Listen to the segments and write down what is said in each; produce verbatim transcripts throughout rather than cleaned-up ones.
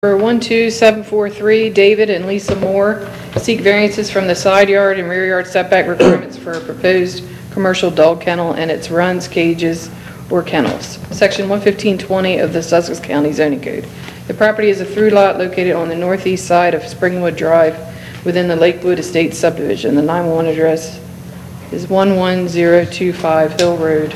For one two seven four three, David and Lisa Moore seek variances from the side yard and rear yard setback requirements for a proposed commercial dog kennel and its runs, cages, or kennels. Section one fifteen twenty of the Sussex County Zoning Code. The property is a through lot located on the northeast side of Springwood Drive within the Lakewood Estates subdivision. The nine one one address is one one zero two five Hill Road.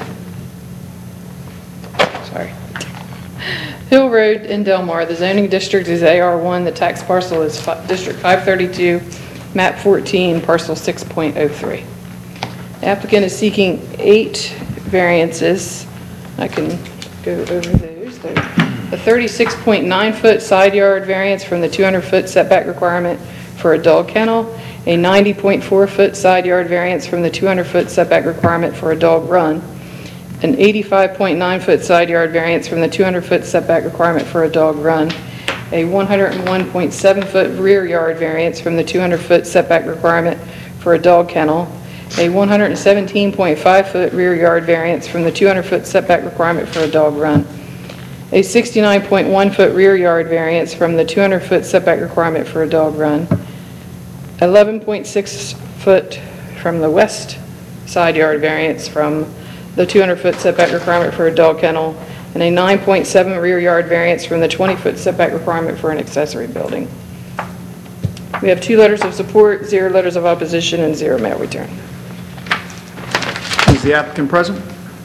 Sorry. Hill Road in Delmar. The zoning district is A R one. The tax parcel is District five thirty-two, map fourteen, parcel six point oh three. The applicant is seeking eight variances. I can go over those. A thirty-six point nine foot side yard variance from the two hundred foot setback requirement for a dog kennel, a ninety point four foot side yard variance from the two hundred foot setback requirement for a dog run, an eighty-five point nine foot side yard variance from the two hundred foot setback requirement for a dog run, a one hundred one point seven foot rear yard variance from the two hundred foot setback requirement for a dog kennel, a one hundred seventeen point five foot rear yard variance from the two hundred foot setback requirement for a dog run, a sixty-nine point one foot rear yard variance from the two hundred foot setback requirement for a dog run, eleven point six foot from the west side yard variance from the two hundred foot setback requirement for a dog kennel, and a nine point seven rear yard variance from the twenty foot setback requirement for an accessory building. We have two letters of support, zero letters of opposition, and zero mail return. Is the applicant present?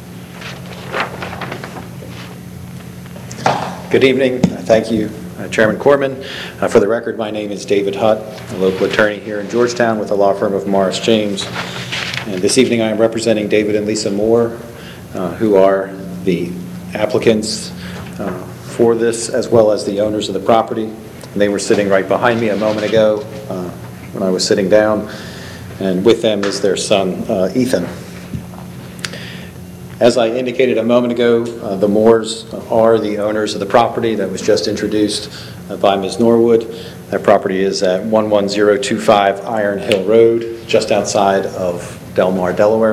Good evening. Thank you, uh, Chairman Corman. Uh, for the record, my name is David Hutt, a local attorney here in Georgetown with the law firm of Morris James. And this evening I am representing David and Lisa Moore, uh, who are the applicants uh, for this, as well as the owners of the property. And they were sitting right behind me a moment ago uh, when I was sitting down, and with them is their son, uh, Ethan. As I indicated a moment ago, uh, the Moores are the owners of the property that was just introduced uh, by Miz Norwood. That property is at one one zero two five Iron Hill Road, just outside of Delmar, Delaware.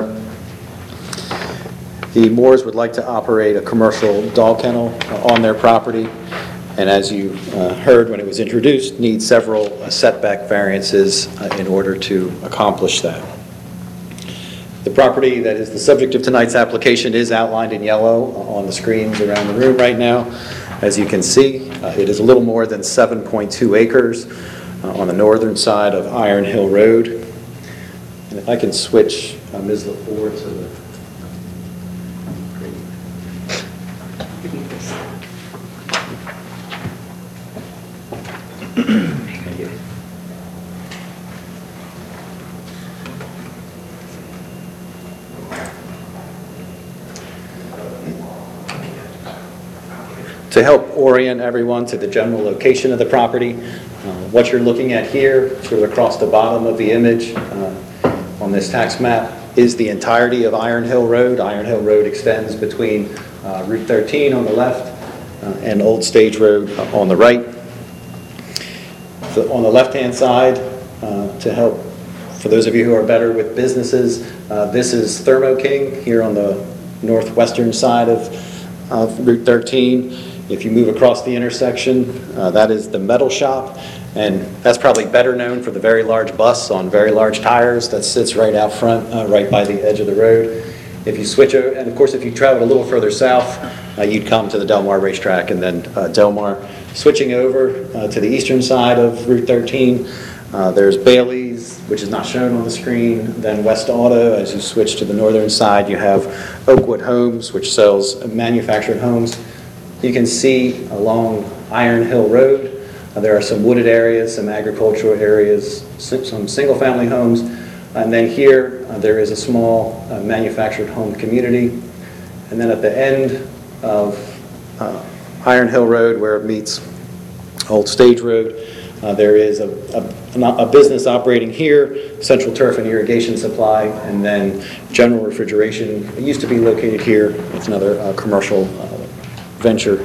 The Moores would like to operate a commercial dog kennel uh, on their property, and as you uh, heard when it was introduced, need several uh, setback variances uh, in order to accomplish that. The property that is the subject of tonight's application is outlined in yellow on the screens around the room right now. As you can see, uh, it is a little more than seven point two acres uh, on the northern side of Iron Hill Road. And if I can switch uh, Miz LaFleur to the To help orient everyone to the general location of the property, uh, what you're looking at here, sort of across the bottom of the image uh, on this tax map, is the entirety of Iron Hill Road. Iron Hill Road extends between uh, Route thirteen on the left uh, and Old Stage Road uh, on the right. So on the left-hand side, uh, to help, for those of you who are better with businesses, uh, this is Thermo King here on the northwestern side of, of Route thirteen. If you move across the intersection, uh, that is the metal shop, and that's probably better known for the very large bus on very large tires that sits right out front, uh, right by the edge of the road. If you switch over, and of course if you travel a little further south, uh, you'd come to the Delmar racetrack and then uh, Delmar. Switching over uh, to the eastern side of Route thirteen, uh, there's Bailey's, which is not shown on the screen, then West Auto. As you switch to the northern side, you have Oakwood Homes, which sells manufactured homes. You can see along Iron Hill Road, uh, there are some wooded areas, some agricultural areas, some single-family homes, and then here uh, there is a small uh, manufactured home community. And then at the end of uh, Iron Hill Road, where it meets Old Stage Road, uh, there is a, a, a business operating here, Central Turf and Irrigation Supply, and then General Refrigeration. It used to be located here. It's another uh, commercial uh, venture.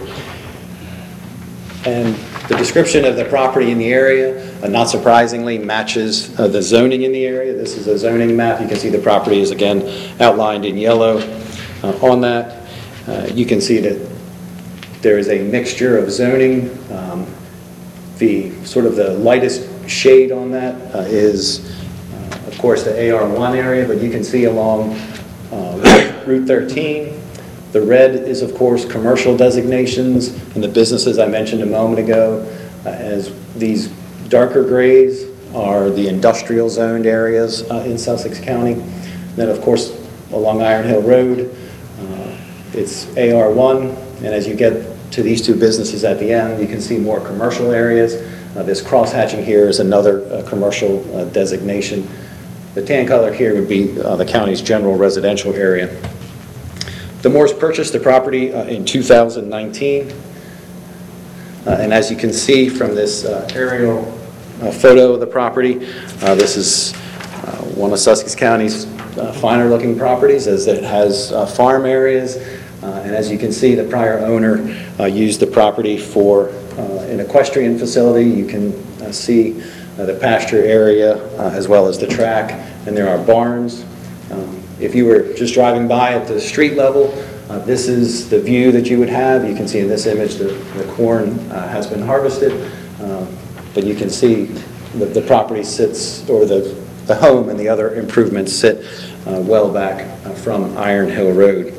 And the description of the property in the area, uh, not surprisingly, matches uh, the zoning in the area. This is a zoning map. You can see the property is again outlined in yellow uh, on that. Uh, you can see that there is a mixture of zoning. Um, the sort of the lightest shade on that uh, is, uh, of course, the A R one area, but you can see along uh, Route thirteen, the red is, of course, commercial designations and the businesses I mentioned a moment ago, uh, as these darker grays are the industrial zoned areas uh, in Sussex County. Then, of course, along Iron Hill Road, uh, it's A R one, and as you get to these two businesses at the end, you can see more commercial areas. Uh, this cross-hatching here is another uh, commercial uh, designation. The tan color here would be uh, the county's general residential area. The Moores purchased the property uh, in two thousand nineteen, uh, and as you can see from this uh, aerial uh, photo of the property, uh, this is uh, one of Sussex County's uh, finer looking properties, as it has uh, farm areas. Uh, and as you can see, the prior owner uh, used the property for uh, an equestrian facility. You can uh, see uh, the pasture area uh, as well as the track, and there are barns. Um, if you were just driving by at the street level, uh, this is the view that you would have. You can see in this image the, the corn uh, has been harvested, uh, but you can see the, the property sits, or the, the home and the other improvements sit uh, well back uh, from Iron Hill Road.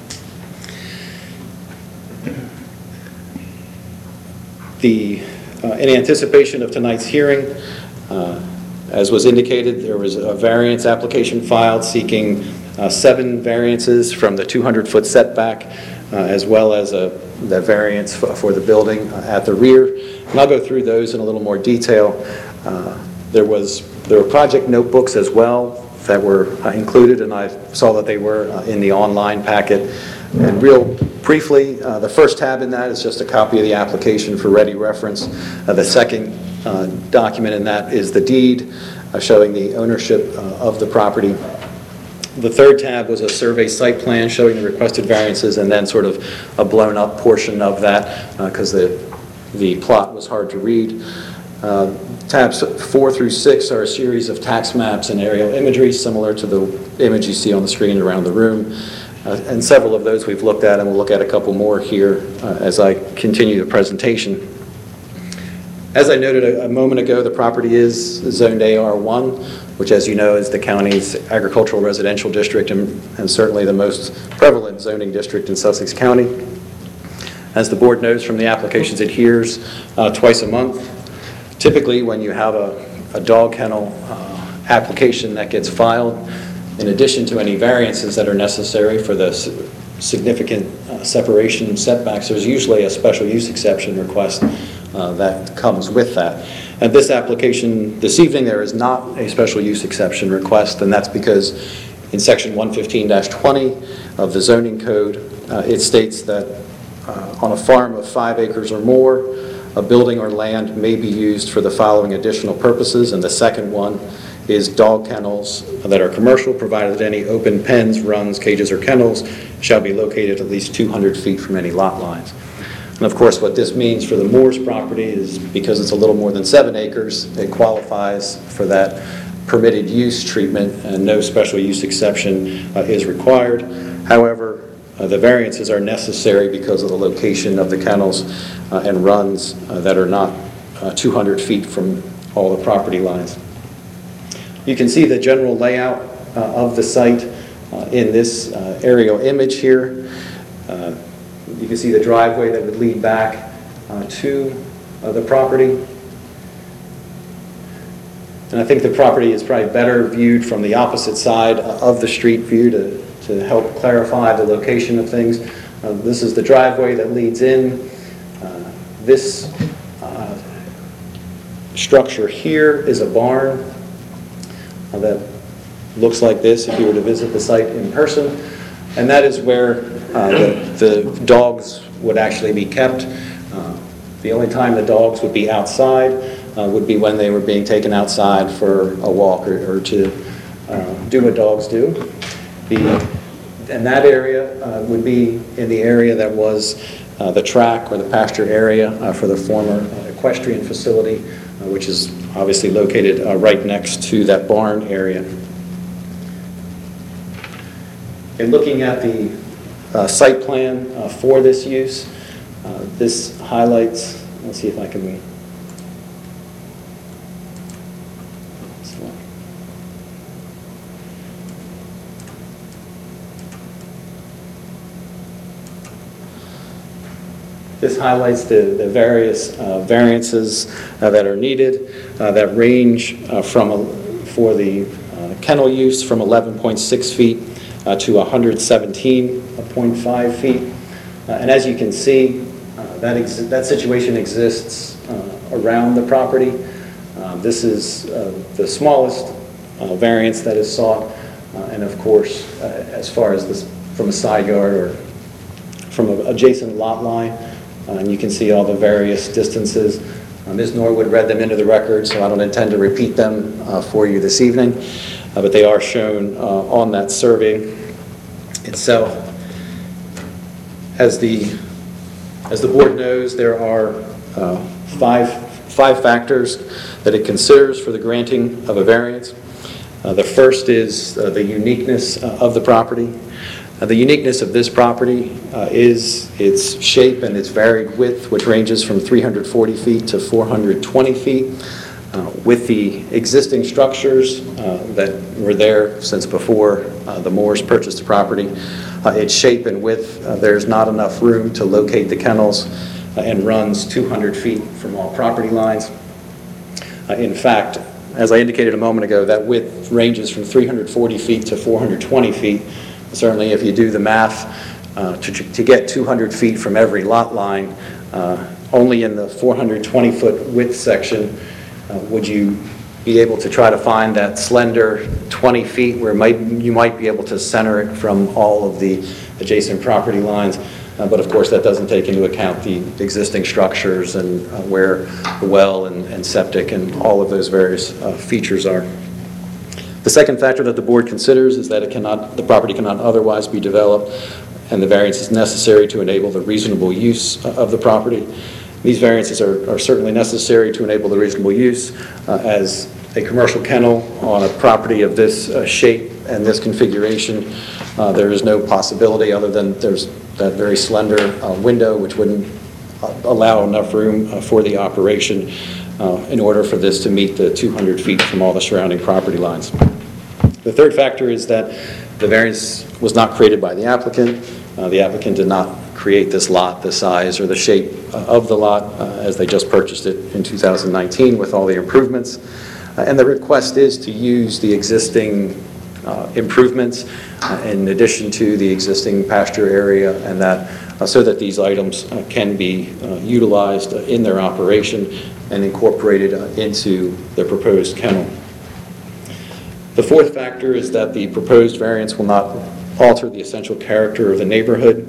The, uh, in anticipation of tonight's hearing, uh, as was indicated, there was a variance application filed seeking uh, seven variances from the two hundred foot setback, uh, as well as a, the variance for, for the building uh, at the rear. And I'll go through those in a little more detail. Uh, there was there were project notebooks as well that were uh, included, and I saw that they were uh, in the online packet. And real briefly, uh, the first tab in that is just a copy of the application for ready reference. Uh, the second uh, document in that is the deed uh, showing the ownership uh, of the property. The third tab was a survey site plan showing the requested variances, and then sort of a blown up portion of that because uh, the, the plot was hard to read. Uh, tabs four through six are a series of tax maps and aerial imagery similar to the image you see on the screen around the room. Uh, and several of those we've looked at, and we'll look at a couple more here uh, as I continue the presentation. As I noted a, a moment ago, the property is zoned A R one, which, as you know, is the county's agricultural residential district and, and certainly the most prevalent zoning district in Sussex County. As the board knows from the applications, it hears uh, twice a month. Typically, when you have a, a dog kennel uh, application that gets filed, in addition to any variances that are necessary for the significant uh, separation setbacks, there's usually a special use exception request uh, that comes with that. And this application this evening, there is not a special use exception request, and that's because in section one fifteen dash twenty of the zoning code, uh, it states that uh, on a farm of five acres or more, a building or land may be used for the following additional purposes, and the second one is dog kennels that are commercial, provided that any open pens, runs, cages, or kennels shall be located at least two hundred feet from any lot lines. And of course, what this means for the Moores property is because it's a little more than seven acres, it qualifies for that permitted use treatment, and no special use exception uh, is required. However, uh, the variances are necessary because of the location of the kennels uh, and runs uh, that are not uh, two hundred feet from all the property lines. You can see the general layout uh, of the site uh, in this uh, aerial image here. Uh, you can see the driveway that would lead back uh, to uh, the property. And I think the property is probably better viewed from the opposite side of the street view to, to help clarify the location of things. Uh, this is the driveway that leads in. Uh, this uh, structure here is a barn Uh, that looks like this if you were to visit the site in person, and that is where uh, the, the dogs would actually be kept. Uh, the only time the dogs would be outside uh, would be when they were being taken outside for a walk or, or to uh, do what dogs do. The, and that area uh, would be in the area that was uh, the track or the pasture area uh, for the former uh, equestrian facility, uh, which is obviously located uh, right next to that barn area. In looking at the uh, site plan uh, for this use, uh, this highlights, let's see if I can Next one. This highlights the, the various uh, variances uh, that are needed uh, that range uh, from, a, for the uh, kennel use from eleven point six feet uh, to one hundred seventeen point five feet. Uh, and as you can see, uh, that, ex that situation exists uh, around the property. Uh, this is uh, the smallest uh, variance that is sought. Uh, and of course, uh, as far as this from a side yard or from an adjacent lot line, Uh, and you can see all the various distances. Uh, Miz Norwood read them into the record, so I don't intend to repeat them uh, for you this evening, uh, but they are shown uh, on that survey itself. As the, as the board knows, there are uh, five, five factors that it considers for the granting of a variance. Uh, the first is uh, the uniqueness uh, of the property. Uh, the uniqueness of this property uh, is its shape and its varied width, which ranges from three hundred forty feet to four hundred twenty feet. Uh, with the existing structures uh, that were there since before uh, the Moores purchased the property, uh, its shape and width, uh, there's not enough room to locate the kennels uh, and runs two hundred feet from all property lines. Uh, in fact, as I indicated a moment ago, that width ranges from three hundred forty feet to four hundred twenty feet. Certainly, if you do the math, uh, to, to get two hundred feet from every lot line, uh, only in the four hundred twenty foot width section uh, would you be able to try to find that slender twenty feet where might, you might be able to center it from all of the adjacent property lines. Uh, but of course, that doesn't take into account the existing structures and uh, where the well and, and septic and all of those various uh, features are. The second factor that the board considers is that it cannot, the property cannot otherwise be developed, and the variance is necessary to enable the reasonable use of the property. These variances are, are certainly necessary to enable the reasonable use, uh, as a commercial kennel on a property of this uh, shape and this configuration, uh, there is no possibility other than there's that very slender uh, window which wouldn't uh, allow enough room uh, for the operation uh, in order for this to meet the two hundred feet from all the surrounding property lines. The third factor is that the variance was not created by the applicant. Uh, the applicant did not create this lot, the size, or the shape uh, of the lot uh, as they just purchased it in two thousand nineteen with all the improvements. Uh, and the request is to use the existing uh, improvements uh, in addition to the existing pasture area, and that uh, so that these items uh, can be uh, utilized uh, in their operation and incorporated uh, into the proposed kennel. The fourth factor is that the proposed variance will not alter the essential character of the neighborhood.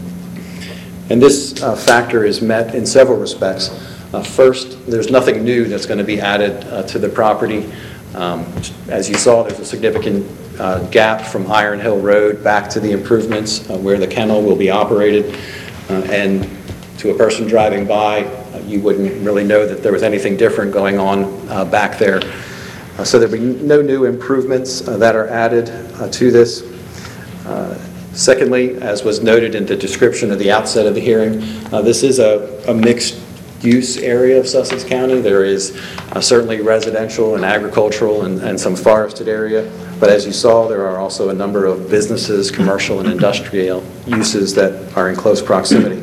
And this uh, factor is met in several respects. Uh, first, there's nothing new that's going to be added uh, to the property. Um, as you saw, there's a significant uh, gap from Iron Hill Road back to the improvements uh, where the kennel will be operated. Uh, and to a person driving by, uh, you wouldn't really know that there was anything different going on uh, back there. Uh, so there'll be no new improvements uh, that are added uh, to this. Uh, secondly, as was noted in the description at the outset of the hearing, uh, this is a, a mixed-use area of Sussex County. There is uh, certainly residential and agricultural and, and some forested area, but as you saw, there are also a number of businesses, commercial and industrial uses that are in close proximity.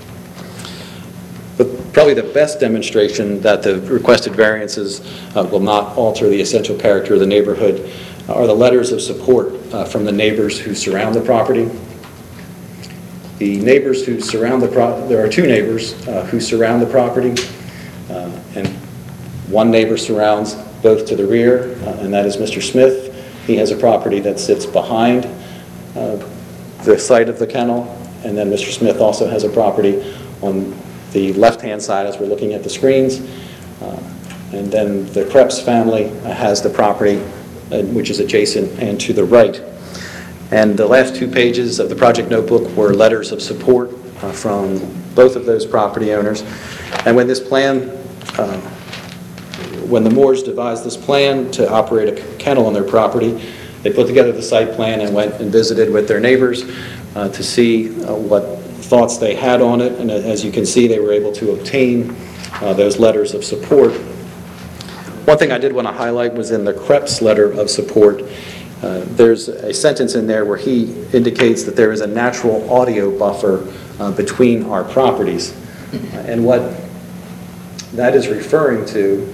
But probably the best demonstration that the requested variances uh, will not alter the essential character of the neighborhood are the letters of support uh, from the neighbors who surround the property. The neighbors who surround the property, there are two neighbors uh, who surround the property, uh, and one neighbor surrounds both to the rear, uh, and that is Mister Smith. He has a property that sits behind uh, the site of the kennel, and then Mister Smith also has a property on the left-hand side as we're looking at the screens, uh, and then the Krebs family uh, has the property uh, which is adjacent and to the right. And the last two pages of the project notebook were letters of support uh, from both of those property owners. And when this plan, uh, when the Moores devised this plan to operate a kennel on their property, they put together the site plan and went and visited with their neighbors uh, to see uh, what thoughts they had on it. And as you can see, they were able to obtain uh, those letters of support. One thing I did want to highlight was in the Krebs letter of support. Uh, there's a sentence in there where he indicates that there is a natural audio buffer uh, between our properties. Uh, and what that is referring to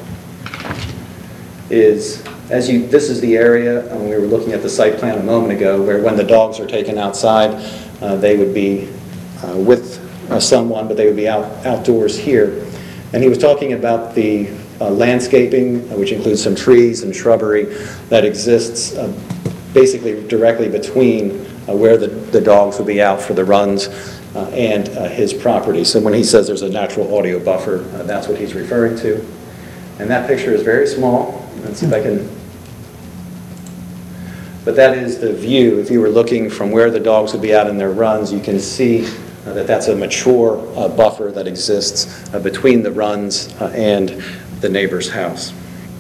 is, as you, this is the area, and we were looking at the site plan a moment ago, where when the dogs are taken outside, uh, they would be uh, with uh, someone, but they would be out outdoors here. And he was talking about the uh, landscaping, uh, which includes some trees and shrubbery that exists uh, basically directly between uh, where the, the dogs would be out for the runs uh, and uh, his property. So when he says there's a natural audio buffer, uh, that's what he's referring to. And that picture is very small. Let's see if I can... But that is the view. If you were looking from where the dogs would be out in their runs, you can see uh, that that's a mature uh, buffer that exists uh, between the runs uh, and the neighbor's house.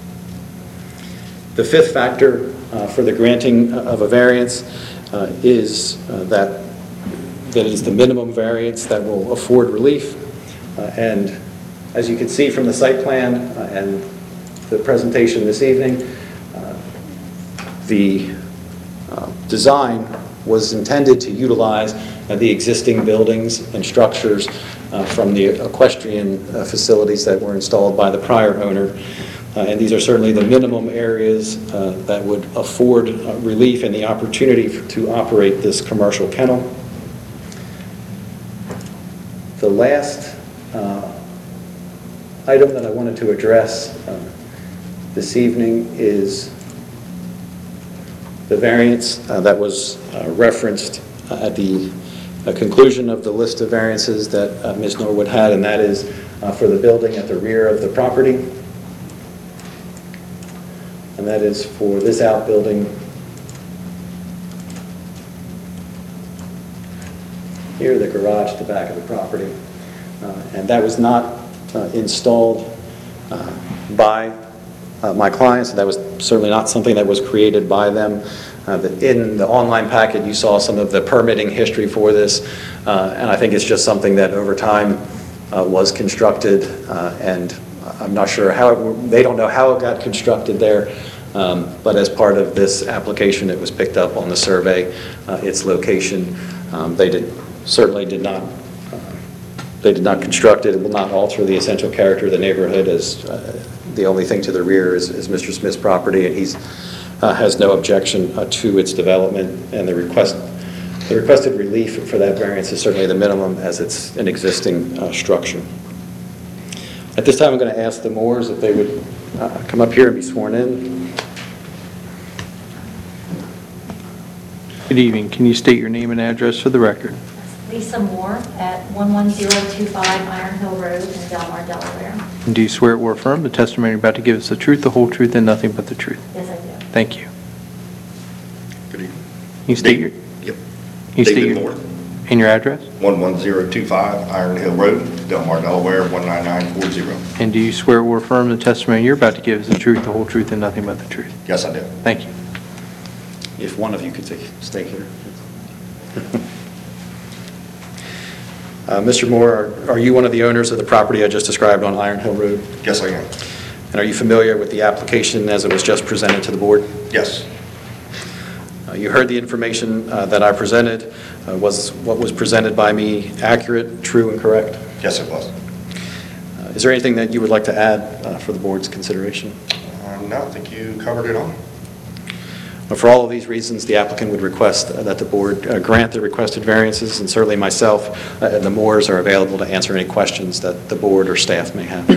The fifth factor uh, for the granting of a variance uh, is uh, that that is the minimum variance that will afford relief. Uh, and as you can see from the site plan uh, and the presentation this evening, uh, the uh, design was intended to utilize uh, the existing buildings and structures uh, from the equestrian uh, facilities that were installed by the prior owner. Uh, and these are certainly the minimum areas uh, that would afford uh, relief and the opportunity for, to operate this commercial kennel. The last uh, item that I wanted to address uh, this evening is the variance uh, that was uh, referenced uh, at the uh, conclusion of the list of variances that uh, Miz Norwood had, and that is uh, for the building at the rear of the property. And that is for this outbuilding here, the garage at the back of the property. Uh, and that was not uh, installed uh, by uh, my clients. That was certainly not something that was created by them. Uh, the, in the online packet, you saw some of the permitting history for this, uh, and I think it's just something that over time uh, was constructed, uh, and I'm not sure how, it, they don't know how it got constructed there, um, but as part of this application, it was picked up on the survey, uh, its location. Um, they did certainly did not, uh, they did not construct it. It will not alter the essential character of the neighborhood, as uh, the only thing to the rear is, is Mister Smith's property, and he's uh, has no objection uh, to its development, and the request, the requested relief for that variance is certainly the minimum, as it's an existing uh, structure. At this time, I'm going to ask the Moores if they would uh, come up here and be sworn in. Good evening. Can you state your name and address for the record? Lisa Moore at one one zero two five Iron Hill Road in Delmar, Delaware. And do you swear or affirm the testimony you're about to give us the truth, the whole truth, and nothing but the truth? Yes, I do. Thank you. Good evening. Can you state your, Yep. you state David your, Moore, and your address? one one zero two five Iron Hill Road, Delmar, Delaware, one nine nine four zero. And do you swear or affirm the testimony you're about to give is the truth, the whole truth, and nothing but the truth? Yes, I do. Thank you. If one of you could take, stay here. uh, Mister Moore, are, are you one of the owners of the property I just described on Iron Hill Road? Yes, I am. And are you familiar with the application as it was just presented to the board? Yes. Uh, you heard the information uh, that I presented. Uh, was what was presented by me accurate, true, and correct? Yes, it was. Uh, is there anything that you would like to add uh, for the board's consideration? Uh, no, I think you covered it all. For all of these reasons, the applicant would request that the board uh, grant the requested variances, and certainly myself uh, and the Moores are available to answer any questions that the board or staff may have.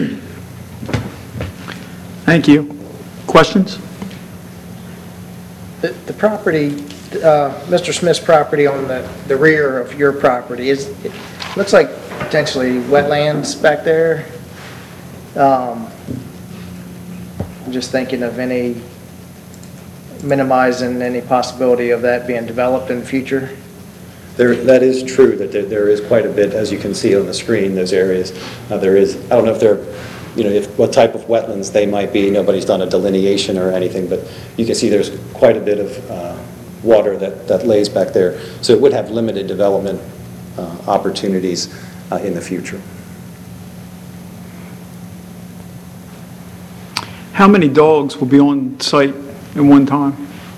Thank you. Questions? The the property, uh, Mister Smith's property on the the rear of your property, is, it looks like potentially wetlands back there. Um, I'm just thinking of any, minimizing any possibility of that being developed in the future. There, that is true, that there, there is quite a bit, as you can see on the screen, those areas. Uh, there is, I don't know if they're, you know, if what type of wetlands they might be. Nobody's done a delineation or anything, but you can see there's quite a bit of uh, water that, that lays back there. So it would have limited development uh, opportunities uh, in the future. How many dogs will be on site at one time?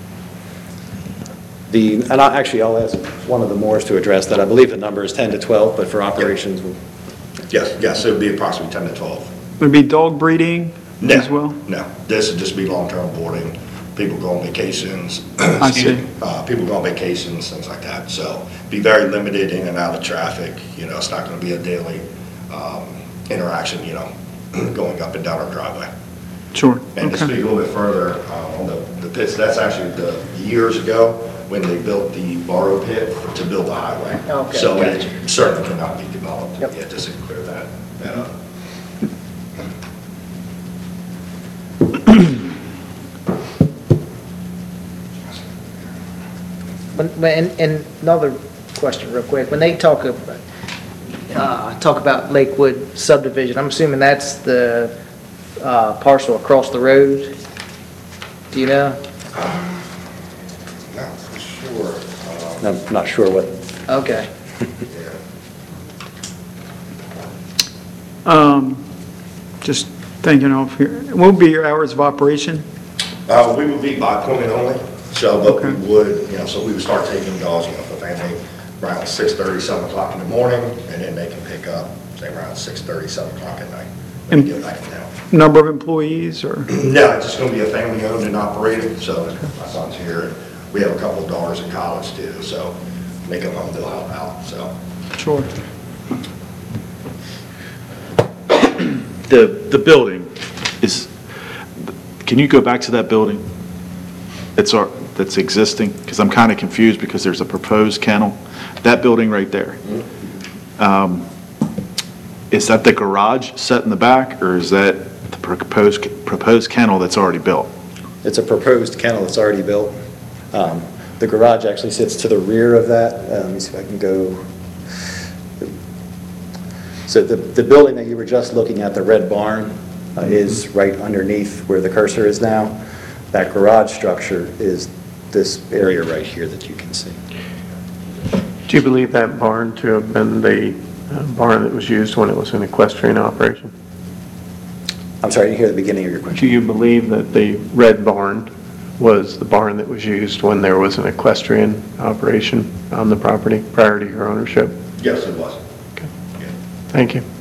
The, and I, actually, I'll ask one of the Moores to address that. I believe the number is ten to twelve, but for operations, we'll- Yes, yes, it would be approximately ten to twelve. Would it be dog breeding No, as well? No, this would just be long-term boarding. People go on vacations. I excuse see. me, Uh, people go on vacations, things like that. So be very limited in and out of traffic. You know, it's not going to be a daily um, interaction, you know, going up and down our driveway. Sure, And to speak okay. a little bit further uh, on the the pits, that's actually the years ago when they built the borrow pit to build the highway. Okay, So it gotcha. certainly cannot be developed. Yep. Yeah, just to clear that, that up. When- when- And, and another question real quick, when they talk about, uh, talk about Lakewood subdivision, I'm assuming that's the, uh, parcel across the road? Do you know? Not for sure. Um, I'm not sure what, Okay. yeah. Um, Just thinking off here, what would be your hours of operation? Uh, we would be by appointment only, so, but we Okay. would, you know, so we would start taking dogs, you know, for family around six thirty, seven o'clock in the morning, and then they can pick up, say, around six thirty, seven o'clock at night, when they get back in town. Number of employees or? No, it's just gonna be a family owned and operated, so my son's here, and we have a couple of daughters in college too, so they come home, they'll help out, so. Sure. The, the building is, can you go back to that building? That's our, that's existing, because I'm kind of confused because there's a proposed kennel. That building right there. Um, Is that the garage set in the back, or is that the proposed, proposed kennel that's already built? it's a proposed kennel that's already built. Um, The garage actually sits to the rear of that. Uh, Let me see if I can go. So the, the building that you were just looking at, the red barn, uh, is right underneath where the cursor is now. That garage structure is this area right here that you can see. Do you believe that barn to have been the uh, barn that was used when it was an equestrian operation? I'm sorry, I didn't hear the beginning of your Do question. you believe that the red barn was the barn that was used when there was an equestrian operation on the property prior to your ownership? Yes, it was. Okay. Yeah. Thank you.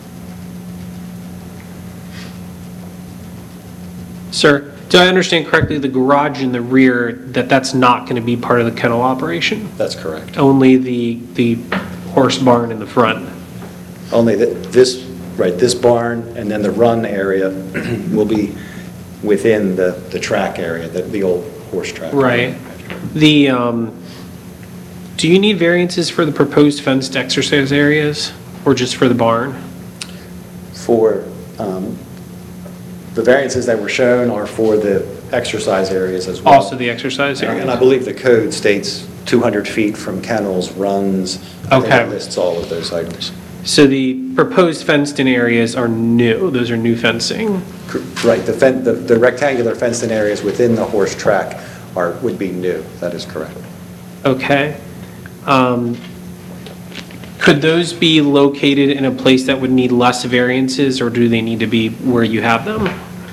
Sir, do I understand correctly, the garage in the rear, that that's not going to be part of the kennel operation? That's correct. Only the, the horse barn in the front? Only that this, right, this barn and then the run area will be within the, the track area, the, the old horse track. Right. The, um, do you need variances for the proposed fenced exercise areas, or just for the barn? For, um, the variances that were shown are for the exercise areas as well. Also the exercise And I areas? believe the code states two hundred feet from kennels, runs. I think Okay. it lists all of those items. So the proposed fenced-in areas are new, those are new fencing? Right, the fen, the the rectangular fenced-in areas within the horse track are, would be new. That is correct. Okay. Um, Could those be located in a place that would need less variances, or do they need to be where you have them?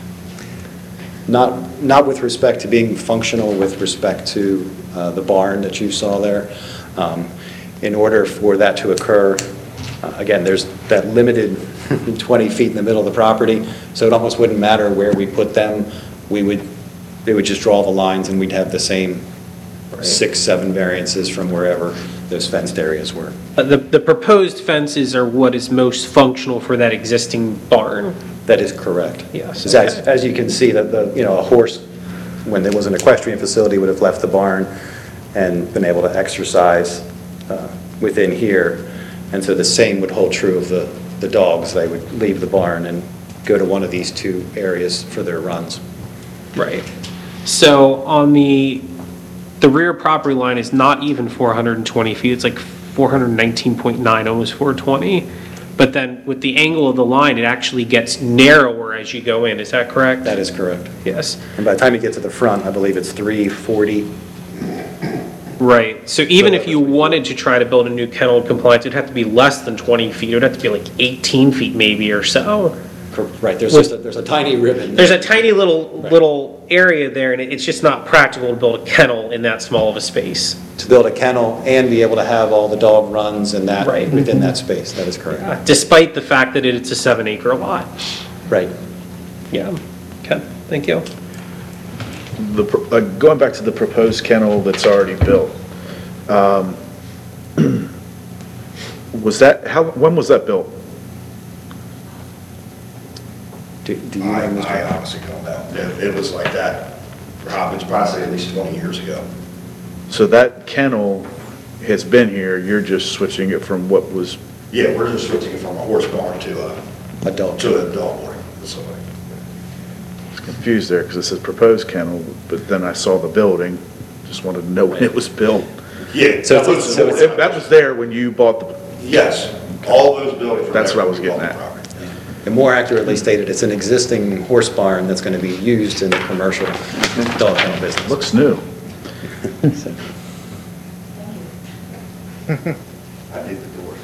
Not, not with respect to being functional with respect to uh, the barn that you saw there. Um, In order for that to occur, uh, again, there's that limited twenty feet in the middle of the property, so it almost wouldn't matter where we put them. We would, they would just draw the lines and we'd have the same six, seven variances from wherever those fenced areas were. Uh, The, the proposed fences are what is most functional for that existing barn? That is correct. Yes, As, okay. as you can see, that the, you know, a horse, when there was an equestrian facility, would have left the barn and been able to exercise uh, within here. And so the same would hold true of the, the dogs. They would leave the barn and go to one of these two areas for their runs. Right. So on the, the rear property line is not even four hundred twenty feet, it's like four hundred nineteen point nine, almost four twenty. But then with the angle of the line, it actually gets narrower as you go in, is that correct? That is correct. Yes. And by the time you get to the front, I believe it's three forty. Right, so even if you wanted to try to build a new kennel compliance, it'd have to be less than twenty feet, it would have to be like eighteen feet maybe or so. Right, there's just, a- there's a tiny ribbon. There's a tiny little, little area there, and it- it's just not practical to build a kennel in that small of a space. To build a kennel and be able to have all the dog runs and that Right. within that space, that is correct. Uh, Despite the fact that it's a seven acre lot. Right. Yeah, okay, thank you. The, pro- uh, going back to the proposed kennel that's already built, um, was that, how, when was that built? Do do you know, I, Mister I honestly don't know. It, it was like that for Hopkins probably at least twenty years ago. So that kennel has been here, you're just switching it from what was, Yeah, we're just switching it from a horse barn to a, Adult. to a dog boarding facility. I was confused there because it says proposed kennel, but then I saw the building, just wanted to know when it was built. Yeah. So that it's- was- so it's- If that was there when you bought the, Yes, all those buildings were That's there what I was when we getting bought the at. property. And more accurately stated, it's an existing horse barn that's going to be used in the commercial dog kennel business. looks new. So- I did the door.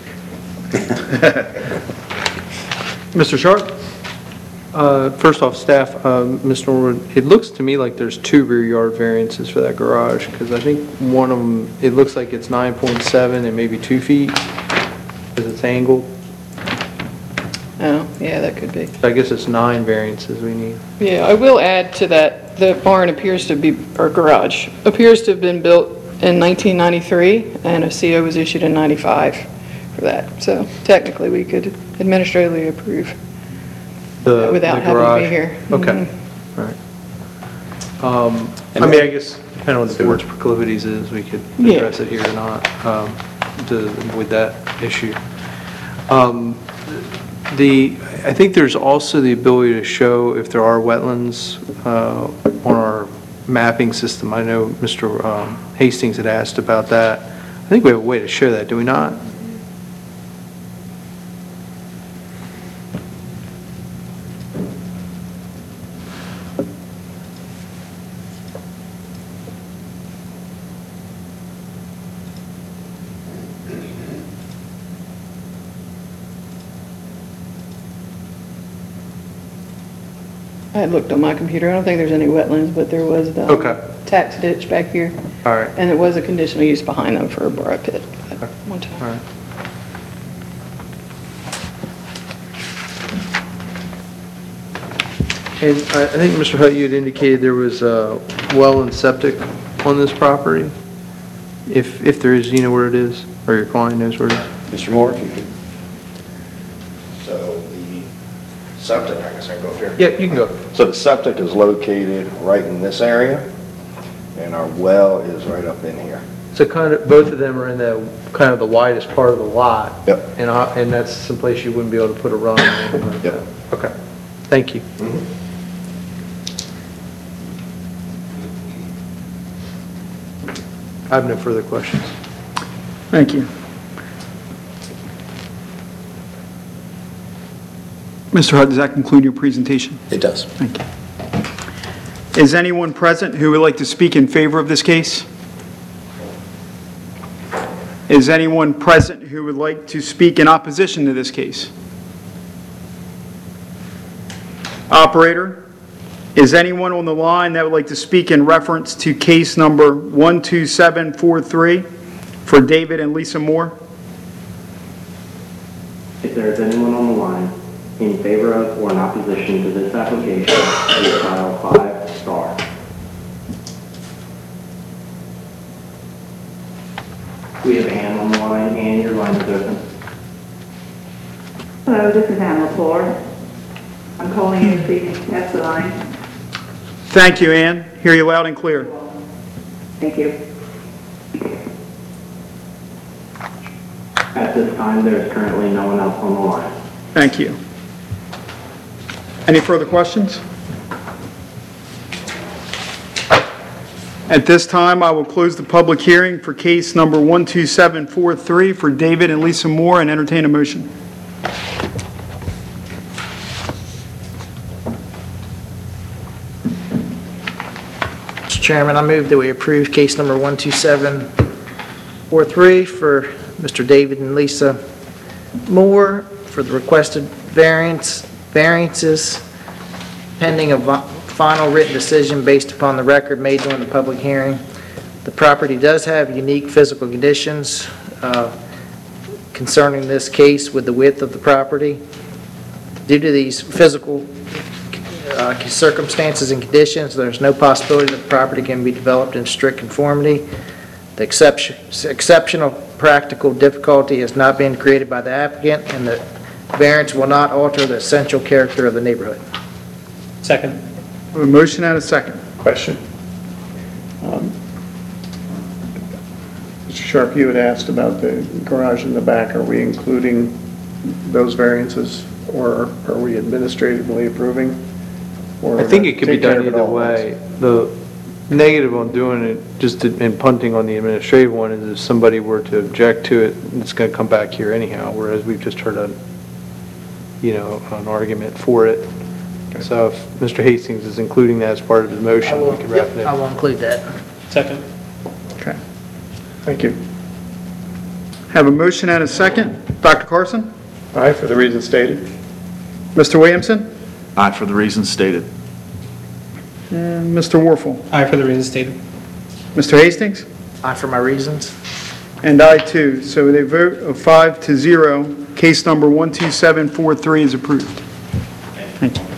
Mister Sharp? Uh, First off, staff, um, Mister Norwood, it looks to me like there's two rear yard variances for that garage, because I think one of them, it looks like it's nine point seven and maybe two feet, because it's angled. Oh, yeah, that could be. So I guess it's nine variances we need. Yeah, I will add to that, the barn appears to be, or garage, appears to have been built in nineteen ninety-three, and a C O was issued in ninety-five for that. So technically, we could administratively approve The- without the having to garage. be here. Okay, Mhm. all right. Um, And I mean, then- I guess, depending on what the board's proclivities is, we could Yeah. address it here or not, um, to avoid that issue. Um, The, I think there's also the ability to show if there are wetlands uh, on our mapping system. I know Mister um, Hastings had asked about that. I think we have a way to show that, do we not? I had looked on my computer, I don't think there's any wetlands, but there was the Okay. tax ditch back here, All right, and it was a conditional use behind them for a borough pit at one all time. right. And I I think, Mister Hutt, you had indicated there was a well and septic on this property? If, if there is, you know where it is, or your client knows where it is? Mister Moore, if you could. So the septic, I guess I can go up here. Yeah, you can go. So the septic is located right in this area, and our well is right up in here. So kind of, both of them are in the, kind of the widest part of the lot? Yep. And, I- and that's someplace you wouldn't be able to put a run or anything like Yep. that? Okay, thank you. I have no further questions. Thank you. Mister Hutt, does that conclude your presentation? It does. Thank you. Is anyone present who would like to speak in favor of this case? Is anyone present who would like to speak in opposition to this case? Operator, is anyone on the line that would like to speak in reference to case number one two seven four three for David and Lisa Moore? If there is anyone on the line in favor of or in opposition to this application, please dial five star. We have Ann on the line. Ann, your line is open. Hello, this is Ann LaFleur. I'm calling you to test the line. Thank you, Ann. Hear you loud and clear. Thank you. At this time, there is currently no one else on the line. Thank you. Any further questions? At this time, I will close the public hearing for case number one two seven four three for David and Lisa Moore and entertain a motion. Mister Chairman, I move that we approve case number one two seven four three for Mister David and Lisa Moore for the requested variance variances pending a vi- final written decision based upon the record made during the public hearing. The property does have unique physical conditions uh, concerning this case with the width of the property. Due to these physical uh, circumstances and conditions, there's no possibility that the property can be developed in strict conformity. The exception, exceptional practical difficulty has not been created by the applicant, and the variance will not alter the essential character of the neighborhood. Second. A motion and a second. Question. Um, Mister Sharp, you had asked about the garage in the back. Are we including those variances, or are we administratively approving? Or I think it could be take care done of it either all at once? way. The negative on doing it, just in punting on the administrative one, is if somebody were to object to it, it's going to come back here anyhow, whereas we've just heard a, you know, an argument for it. So if Mister Hastings is including that as part of his I motion, will, we can wrap it yep, I in. will include that. Second. Okay. Thank you. Have a motion and a second. Doctor Carson? Aye, for the reasons stated. Mister Williamson? Aye, for the reasons stated. And Mister Warfel? Aye for the reasons stated. Mister Hastings? Aye for my reasons. And I too. So with a vote of five to zero, case number one two seven four three is approved. Thank you.